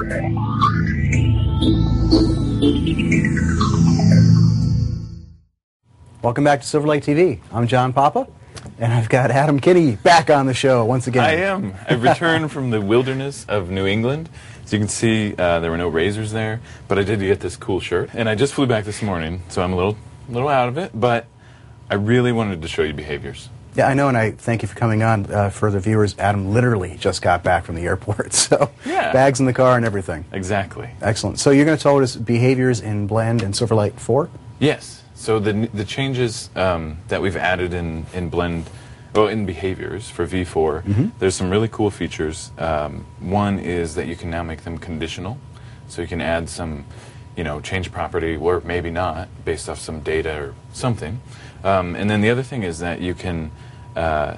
Welcome back to Silver Lake TV. I'm John Papa, and I've got Adam Kinney back on the show once again. I am. I've returned from the wilderness of New England. So you can see there were no razors there, but I did get this cool shirt. And I just flew back this morning, so I'm a little out of it, but I really wanted to show you behaviors. Yeah, I know, and I thank you for coming on. For the viewers, Adam literally just got back from the airport, so yeah. Bags in the car and everything. Exactly. Excellent. So you're going to tell us behaviors in Blend and Silverlight 4? Yes. So the changes that we've added in Blend, well, in behaviors for V4, there's some really cool features. One is that you can now make them conditional, so you can add some, change property, or maybe not, based off some data or something. And then the other thing is that you can now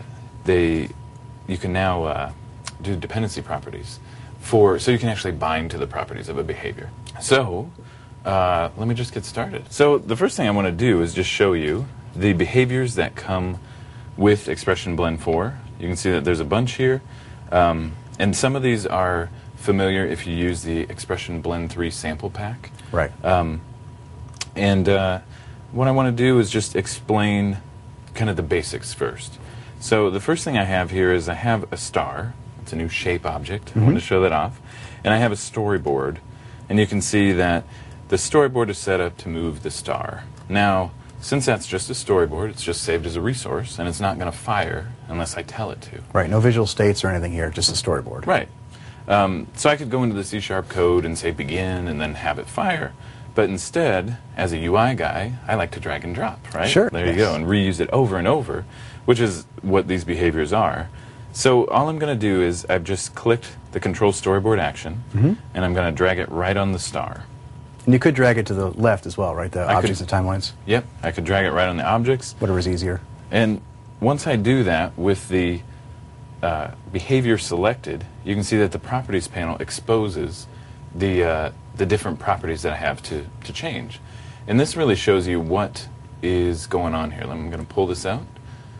do dependency properties so you can actually bind to the properties of a behavior. So let me just get started. So the first thing I want to do is just show you the behaviors that come with Expression Blend 4. You can see that there's a bunch here, and some of these are familiar if you use the Expression Blend 3 sample pack. Right. What I want to do is just explain kind of the basics first. So the first thing I have here is I have a star. It's a new shape object. I want to show that off. And I have a storyboard, and you can see that the storyboard is set up to move the star. Now, since that's just a storyboard, it's just saved as a resource, and it's not going to fire unless I tell it to. Right, no visual states or anything here, just a storyboard. Right. So I could go into the C# code and say begin and then have it fire. But instead, as a UI guy, I like to drag and drop, right? Sure. There you go, and reuse it over and over, which is what these behaviors are. So all I'm going to do is I've just clicked the control storyboard action, and I'm going to drag it right on the star. And you could drag it to the left as well, right? The objects and timelines? Yep, I could drag it right on the objects. Whatever's easier. And once I do that with the behavior selected, you can see that the properties panel exposes the different properties that I have to change. And this really shows you what is going on here. I'm going to pull this out.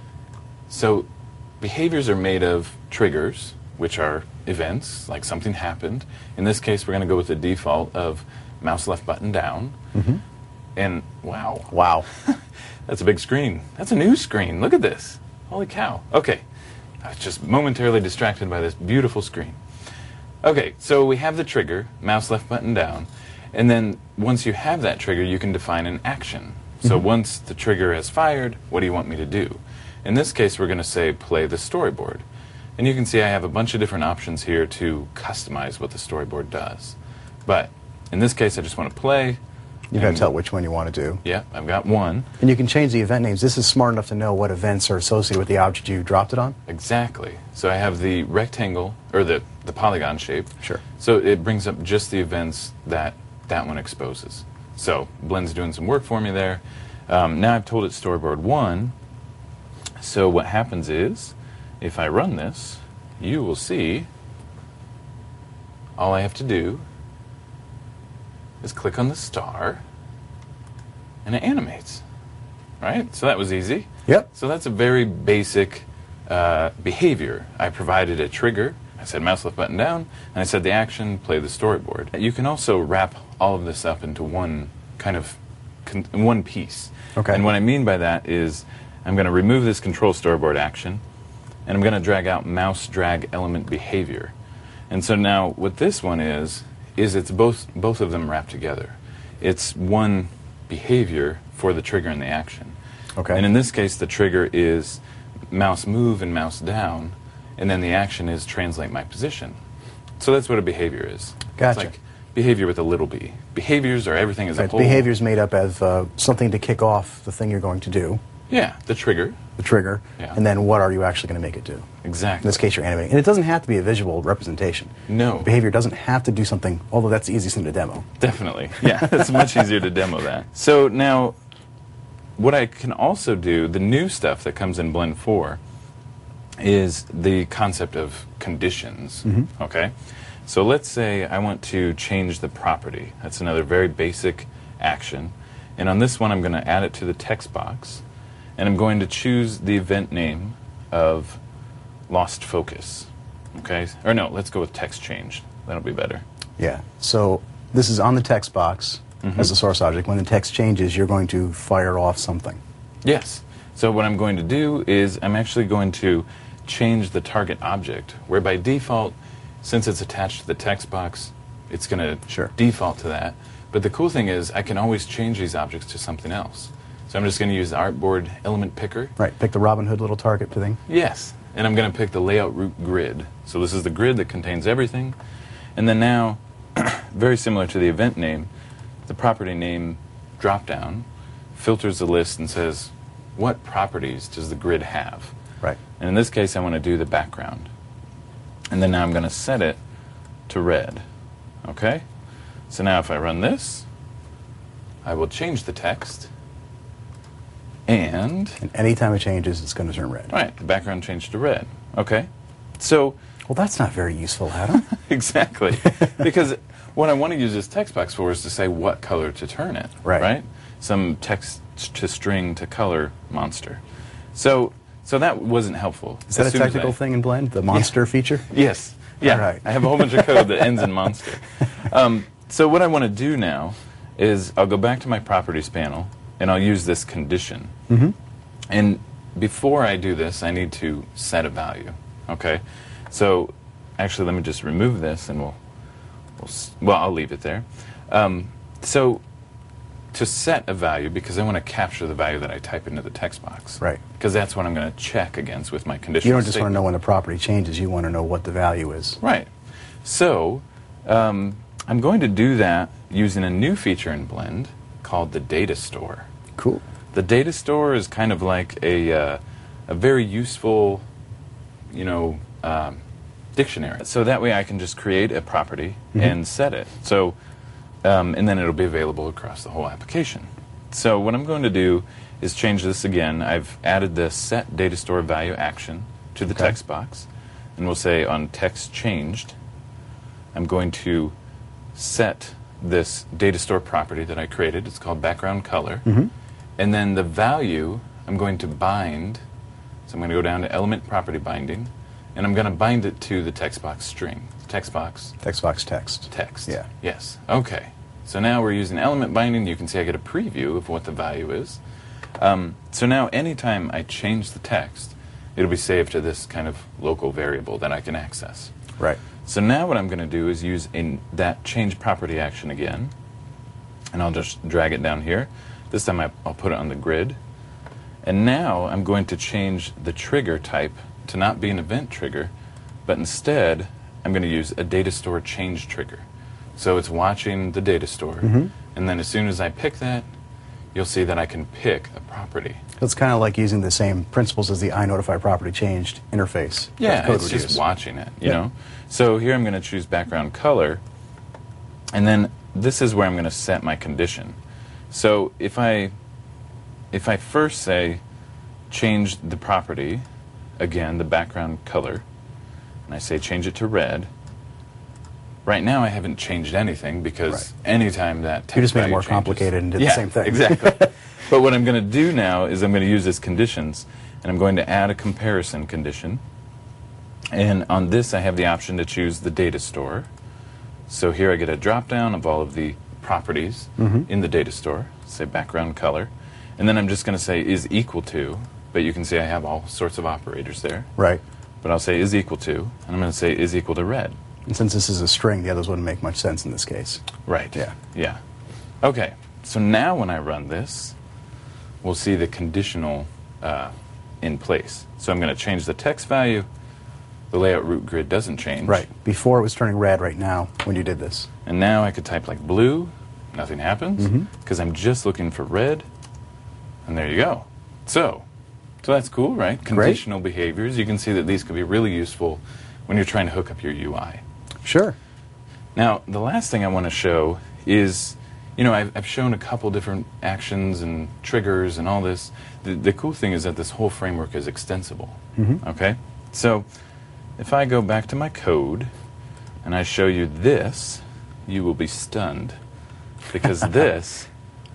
So behaviors are made of triggers, which are events, like something happened. In this case, we're going to go with the default of mouse left button down. And wow. Wow. That's a big screen. That's a new screen. Look at this. Holy cow. Okay. I was just momentarily distracted by this beautiful screen. Okay, so we have the trigger, mouse left button down, and then once you have that trigger, you can define an action. So once the trigger has fired, what do you want me to do? In this case, we're going to say play the storyboard. And you can see I have a bunch of different options here to customize what the storyboard does. But in this case, I just want to play. You've got to tell which one you want to do. Yeah, I've got one. And you can change the event names. This is smart enough to know what events are associated with the object you dropped it on? Exactly. So I have the rectangle, or the polygon shape. Sure. So it brings up just the events that one exposes. So Blend's doing some work for me there. Now I've told it storyboard 1. So what happens is, if I run this, you will see all I have to do is click on the star, and it animates, right? So that was easy. Yep. So that's a very basic behavior. I provided a trigger. I said mouse left button down, and I said the action, play the storyboard. You can also wrap all of this up into one kind of one piece. Okay. And what I mean by that is I'm going to remove this control storyboard action, and I'm going to drag out mouse drag element behavior. And so now what this one is it's both of them wrapped together. It's one behavior for the trigger and the action. Okay. And in this case, the trigger is mouse move and mouse down, and then the action is translate my position. So that's what a behavior is. Gotcha. It's like behavior with a little b. Behaviors are everything as a whole. Behavior's made up of something to kick off the thing you're going to do. Yeah, the trigger. The trigger. Yeah. And then what are you actually going to make it do? Exactly. In this case, you're animating. And it doesn't have to be a visual representation. No. Behavior doesn't have to do something, although that's the easiest thing to demo. Definitely. Yeah, it's much easier to demo that. So now, what I can also do, the new stuff that comes in Blend 4, is the concept of conditions. Okay? So let's say I want to change the property. That's another very basic action. And on this one, I'm going to add it to the text box. And I'm going to choose the event name of lost focus. Okay? Or no, let's go with text change. That'll be better. Yeah. So this is on the text box as a source object. When the text changes, you're going to fire off something. Yes. So what I'm going to do is I'm actually going to change the target object, where by default, since it's attached to the text box, it's going to default to that. But the cool thing is I can always change these objects to something else. So I'm just going to use the Artboard element picker. Right. Pick the Robin Hood little target thing. Yes. And I'm going to pick the layout root grid. So this is the grid that contains everything. And then now, very similar to the event name, the property name dropdown filters the list and says, what properties does the grid have? Right. And in this case, I want to do the background. And then now I'm going to set it to red. Okay? So now if I run this, I will change the text. And anytime it changes, it's going to turn red. Right. The background changed to red. Okay? So... Well, that's not very useful, Adam. Exactly. Because what I want to use this text box for is to say what color to turn it. Right? Some text to string to color monster. So that wasn't helpful. Is that a technical thing in Blend, the monster feature? Yes. Yeah. All right. I have a whole bunch of code that ends in monster. So what I want to do now is I'll go back to my properties panel and I'll use this condition. And before I do this, I need to set a value. Okay? So actually, let me just remove this and well, I'll leave it there. So to set a value, because I want to capture the value that I type into the text box. Right. Because that's what I'm going to check against with my conditional You don't just statement. want to know when the property changes, you want to know what the value is. Right. So I'm going to do that using a new feature in Blend called the data store. Cool. The data store is kind of like a very useful, dictionary. So that way I can just create a property and set it. So, and then it'll be available across the whole application. So what I'm going to do is change this again. I've added the set data store value action to the text box. And we'll say on text changed, I'm going to set this data store property that I created. It's called background color. And then the value I'm going to bind. So I'm going to go down to element property binding. And I'm going to bind it to the text box string. Text box text. Text. Yeah. Yes. Okay. So now we're using element binding. You can see I get a preview of what the value is. So now anytime I change the text, it'll be saved to this kind of local variable that I can access. Right. So now what I'm going to do is use that change property action again. And I'll just drag it down here. This time I'll put it on the grid. And now I'm going to change the trigger type to not be an event trigger, but instead I'm going to use a data store change trigger. So it's watching the data store, and then as soon as I pick that, you'll see that I can pick a property. It's kind of like using the same principles as the iNotify property changed interface. Yeah, it's just watching it, you know. So here I'm going to choose background color, and then this is where I'm going to set my condition. So if I first say change the property, again, the background color, and I say change it to red, right now I haven't changed anything because anytime that text you just made it value more changes, complicated and did the same thing. Exactly. But what I'm going to do now is I'm going to use this conditions, and I'm going to add a comparison condition. And on this I have the option to choose the data store. So here I get a drop down of all of the properties in the data store, say background color, and then I'm just going to say is equal to, but you can see I have all sorts of operators there. Right. But I'll say is equal to, and I'm going to say is equal to red. And since this is a string, the others wouldn't make much sense in this case. Right. Yeah. Yeah. Okay. So now when I run this, we'll see the conditional in place. So I'm going to change the text value. The layout root grid doesn't change. Right. Before it was turning red right now when you did this. And now I could type like blue. Nothing happens because I'm just looking for red. And there you go. So that's cool, right? Conditional behaviors. You can see that these could be really useful when you're trying to hook up your UI. Sure. Now, the last thing I want to show is, I've shown a couple different actions and triggers and all this. The cool thing is that this whole framework is extensible. Okay? So if I go back to my code and I show you this, you will be stunned because this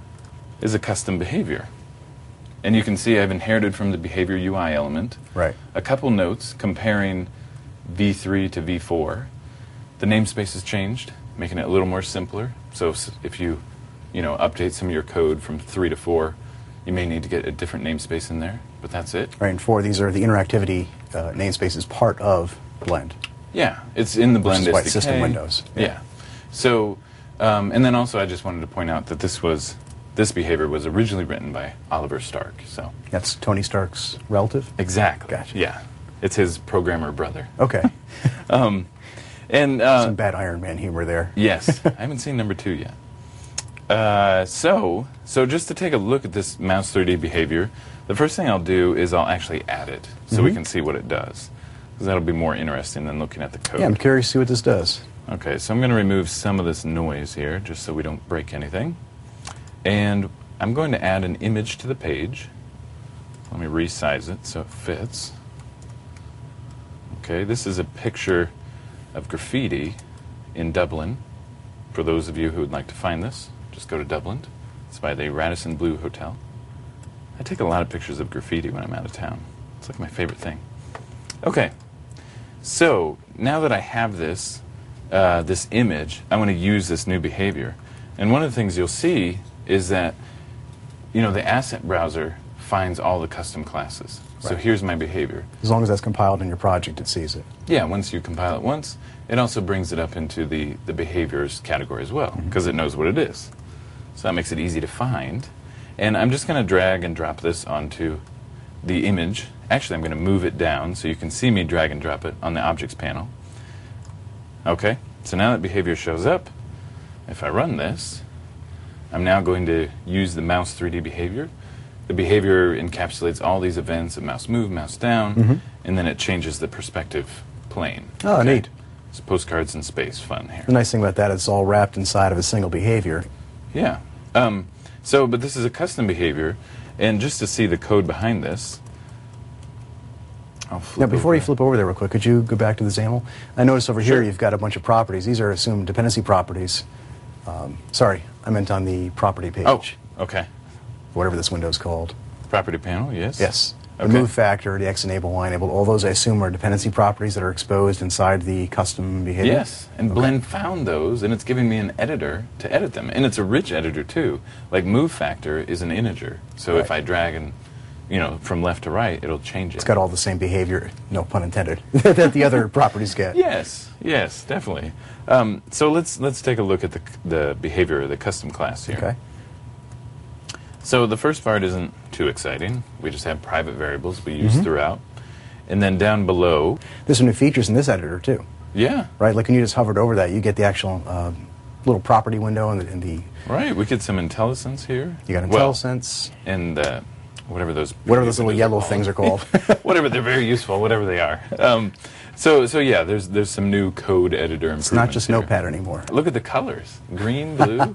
is a custom behavior. And you can see I've inherited from the behavior UI element a couple notes comparing V3 to V4. The namespace has changed. making it a little more simpler. So if you update some of your code from 3 to 4, you may need to get a different namespace in there, but that's it. Right, and 4, these are the interactivity namespaces part of Blend. Yeah, it's in the Blend Which is why SDK. it's system windows. Yeah. So, and then also I just wanted to point out that this behavior was originally written by Oliver Stark. So That's Tony Stark's relative? exactly. Gotcha. Yeah, it's his programmer brother. Okay. And Some bad Iron Man humor there. yes, I haven't seen number 2 yet. So just to take a look at this mouse 3D behavior, the first thing I'll do is I'll actually add it so we can see what it does, because that'll be more interesting than looking at the code. Yeah, I'm curious to see what this does. Okay, so I'm going to remove some of this noise here just so we don't break anything. And I'm going to add an image to the page. Let me resize it so it fits. Okay, this is a picture of graffiti in Dublin. For those of you who would like to find this, just go to Dublin. It's by the Radisson Blu Hotel. I take a lot of pictures of graffiti when I'm out of town. It's like my favorite thing. Okay, so now that I have this image, I want to use this new behavior. And one of the things you'll see is that, the asset browser finds all the custom classes. So Right. here's my behavior. As long as that's compiled in your project, it sees it. Yeah, once you compile it once, it also brings it up into the behaviors category as well, because it knows what it is. So that makes it easy to find. And I'm just going to drag and drop this onto the image. Actually, I'm going to move it down so you can see me drag and drop it on the objects panel. Okay, so now that behavior shows up, if I run this, I'm now going to use the mouse 3D behavior. The behavior encapsulates all these events of mouse move, mouse down, and then it changes the perspective plane. Oh, neat. It's postcards in space fun here. The nice thing about that is it's all wrapped inside of a single behavior. Yeah. But this is a custom behavior, and just to see the code behind this, I'll flip Now, before you over. flip over there real quick, could you go back to the XAML? I notice over Sure. here you've got a bunch of properties. These are assumed dependency properties. Sorry, I meant on the property page. Oh, okay. Whatever this window's called. Property panel, yes? Yes. The Okay. move factor, the X enable, Y enable, all those I assume are dependency properties that are exposed inside the custom behavior? Yes, and Blend found those, and it's giving me an editor to edit them. And it's a rich editor, too. Like move factor is an integer. So if Right. I drag and, from left to right, it'll change it. It's got all the same behavior, no pun intended, that the other properties get. Yes, definitely. So let's take a look at the behavior of the custom class here. Okay. So the first part isn't too exciting. We just have private variables we use throughout. And then down below, There's some new features in this editor, too. yeah, Right? Like when you just hovered over that, you get the actual little property window and the right, we get some IntelliSense here. you got Well, IntelliSense, and whatever those little yellow things are called. whatever, they're very useful, whatever they are. So yeah, there's some new code editor improvements. It's not just here. Notepad anymore. Look at the colors, green, blue.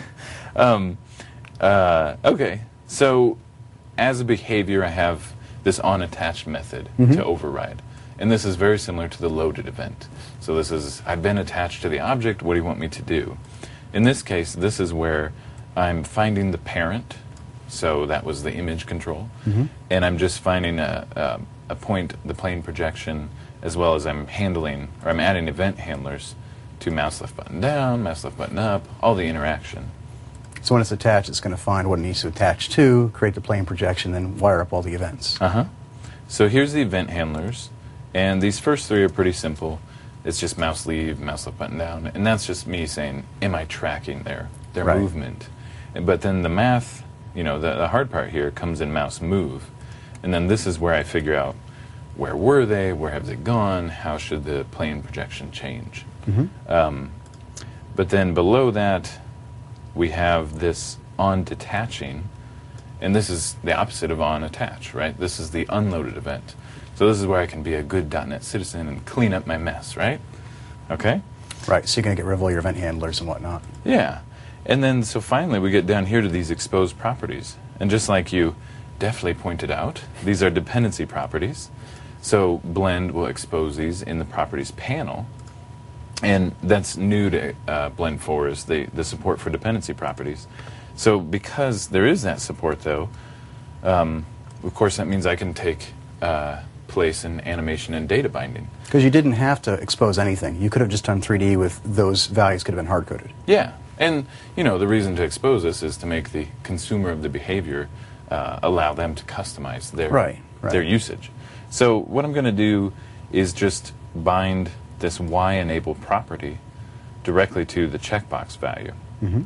Okay, so as a behavior, I have this onAttached method to override. And this is very similar to the loaded event. So this is, I've been attached to the object, what do you want me to do? In this case, this is where I'm finding the parent, so that was the image control, and I'm just finding a point, the plane projection, as well as I'm adding event handlers to mouse left button down, mouse left button up, all the interaction. So when it's attached, it's going to find what it needs to attach to, create the plane projection, then wire up all the events. So here's the event handlers, and these first 3 are pretty simple. It's just mouse leave, mouse left button down, and that's just me saying, am I tracking their Right. movement? But then the math, the hard part here comes in mouse move, and then this is where I figure out where were they, where have they gone, how should the plane projection change? But then below that, we have this on detaching, and this is the opposite of on attach, right? This is the unloaded event. So this is where I can be a good .NET citizen and clean up my mess, right? Okay? Right, so you're going to get rid of all your event handlers and whatnot. Yeah. And then, so finally, we get down here to these exposed properties. And just like you deftly pointed out, these are dependency properties. So Blend will expose these in the properties panel. And that's new to Blend 4 is the support for dependency properties. So because there is that support, though, of course, that means I can take place in animation and data binding. Because you didn't have to expose anything. You could have just done 3D with those values could have been hard-coded. Yeah, and you know the reason to expose this is to make the consumer of the behavior allow them to customize their usage. So what I'm going to do is just bind this Y-enabled property directly to the checkbox value. Mm-hmm.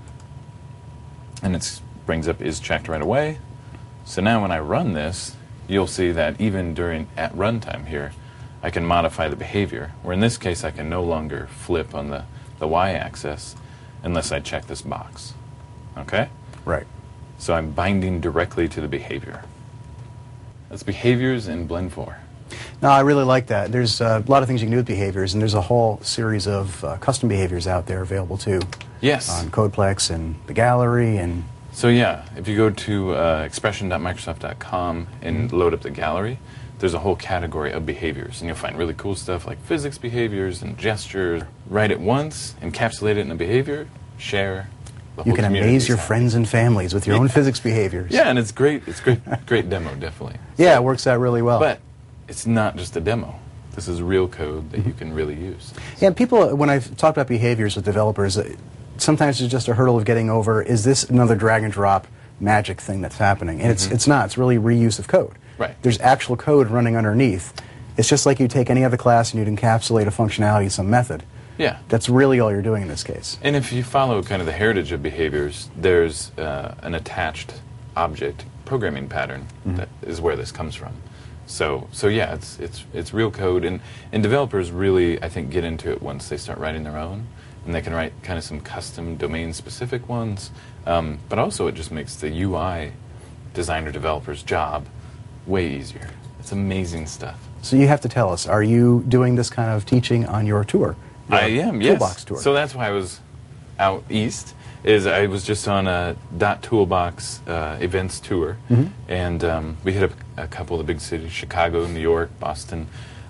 And it brings up is checked right away. So now when I run this, you'll see that even at runtime here, I can modify the behavior, where in this case I can no longer flip on the Y-axis unless I check this box. Okay? Right. So I'm binding directly to the behavior. That's behaviors in Blend 4. No, I really like that. There's a lot of things you can do with behaviors, and there's a whole series of custom behaviors out there available too. Yes. On Codeplex and the gallery and... So yeah, if you go to expression.microsoft.com and load up the gallery, there's a whole category of behaviors, and you'll find really cool stuff like physics behaviors and gestures. Write it once, encapsulate it in a behavior, share. You can amaze your friends and families with your own physics behaviors. Yeah, and it's great. It's great demo, definitely. Yeah, it works out really well. But it's not just a demo. This is real code that you can really use. Yeah, and people, when I've talked about behaviors with developers, sometimes it's just a hurdle of getting over, is this another drag and drop magic thing that's happening? And it's not. It's really reuse of code. Right. There's actual code running underneath. It's just like you take any other class and you'd encapsulate a functionality, some method. Yeah. That's really all you're doing in this case. And if you follow kind of the heritage of behaviors, there's an attached object programming pattern that is where this comes from. So yeah, it's real code, and developers really, I think, get into it once they start writing their own, and they can write kind of some custom domain-specific ones, but also it just makes the UI designer developer's job way easier. It's amazing stuff. So you have to tell us, are you doing this kind of teaching on your tour? I am, yes. Toolbox tour. So that's why I was out east. I was just on a .toolbox events tour, and we hit a couple of the big cities: Chicago, New York, Boston,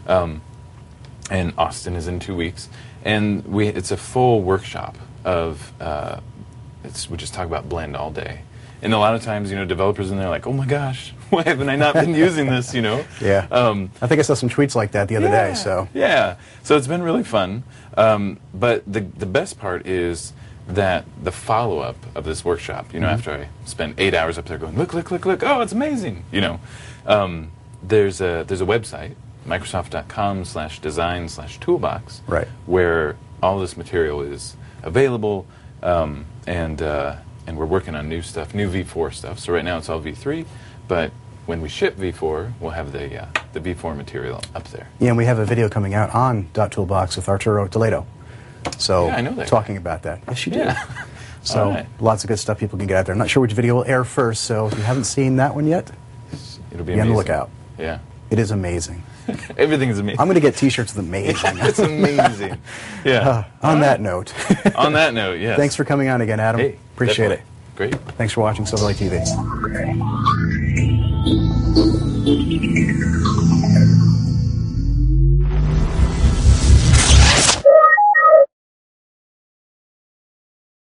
and Austin is in 2 weeks. And it's a full workshop of we just talk about Blend all day. And a lot of times, developers in there are like, oh my gosh, why haven't I not been using this? Yeah. I think I saw some tweets like that the other day. So yeah, so it's been really fun. But the best part is that the follow-up of this workshop, after I spent 8 hours up there going, look, oh, it's amazing, there's a website, microsoft.com/design/toolbox, right, where all this material is available, and we're working on new stuff, new V4 stuff. So right now it's all V3, but when we ship V4, we'll have the V4 material up there. Yeah, and we have a video coming out on .toolbox with Arturo Toledo. So yeah, I know that talking guy. about that. Yes, you do. Yeah. So right. Lots of good stuff people can get out there. I'm not sure which video will air first, so if you haven't seen that one yet, it'll be on amazing. the lookout. Yeah. It is amazing. Everything is amazing. I'm going to get T-shirts with amazing. It's amazing. Yeah. On that note. On that note, yes. Thanks for coming on again, Adam. Hey, appreciate definitely. it. Great. Thanks for watching Silverlight TV.